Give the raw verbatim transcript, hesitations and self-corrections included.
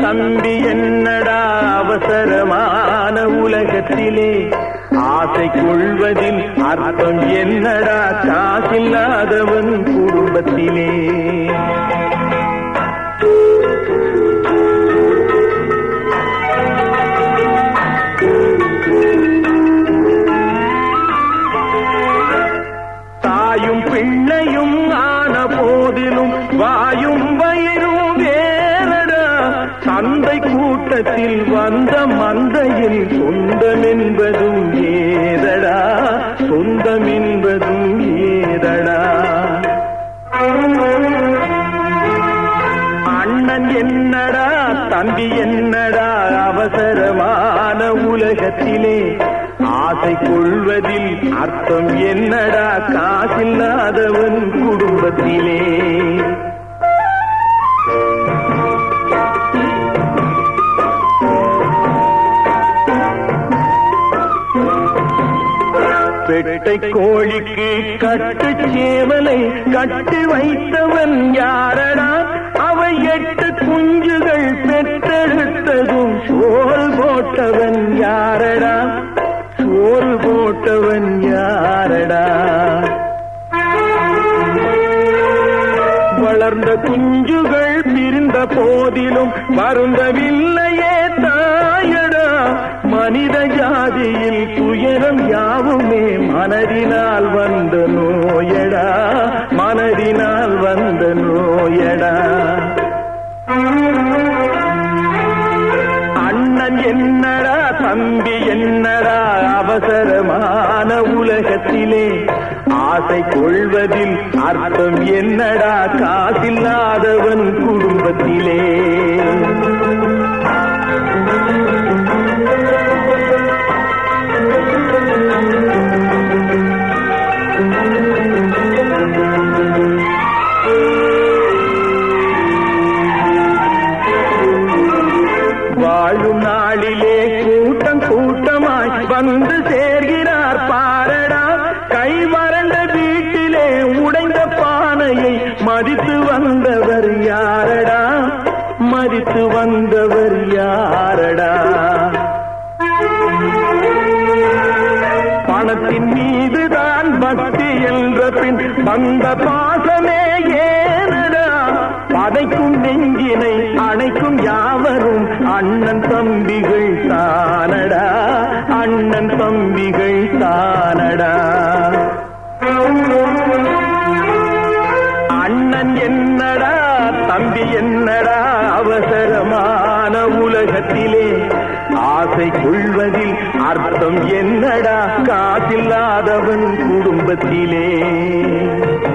தம்பி என்னடா அவசரமான உலகத்திலே ஆசை கொள்வதில் அர்த்தம் என்னடா காசில்லாதவன் குடும்பத்திலே. தாயும் பிள்ளையும் ஆன போதிலும் வாயும் வயிறும் வேறடா. சந்தை கூட்டத்தில் வந்த மந்தையில் சொந்தம் என்பதும் ஏதடா, சொந்தம் என்பதும் ஏதடா. அண்ணன் என்னடா தம்பி என்னடா அவசரமான உலகத்திலே ஆசை கொள்வதில் அர்த்தம் என்னடா காசில்லாதவன் குடும்பத்திலே. பெட்டை கோழிக்கு கட்டு சேவலை கட்டி வைத்தவன் யாரடா. அவை எட்டு குஞ்சுகள் பெற்றெடுத்ததும் சோறு போட்டவன் யாரடா, சோறு போட்டவன் யாரடா. வளர்ந்த குஞ்சுகள் பிரிந்த போதிலும் வருந்தவில்லையே தாயடா. மனித ஜாதியில் துயரம் யாவுமே மனதினால் வந்த நோயடா, மனதினால் வந்த நோயடா. அண்ணன் என்னடா தம்பி என்னடா அவசரமான உலகத்திலே ஆசை கொள்வதில் அர்த்தம் என்னடா காசில்லாதவன் குடும்பத்திலே. வாழும் நாளிலே கூட்டம் கூட்டமாய் வந்து சேர்கிறார் பாரடா. கை வறண்ட வீட்டிலே உடைந்த பானையை மதித்து வந்தவர் யாரடா, மதித்து வந்தவர் யாரடா. பணத்தின் மீதுதான் பக்தி என்ற பின் வந்த பாசமே ஏனடா. பதைக்கும் நெஞ்சினை அணைக்கும் யாவரும் அண்ணன் தம்பிகள் தானடா, அண்ணன் தம்பிகள் தானடா. அண்ணன் என்னடா தம்பி என்னடா அவசரமான உலகத்திலே ஆசை கொள்வதில் அர்த்தம் என்னடா காசில்லாதவன் குடும்பத்திலே.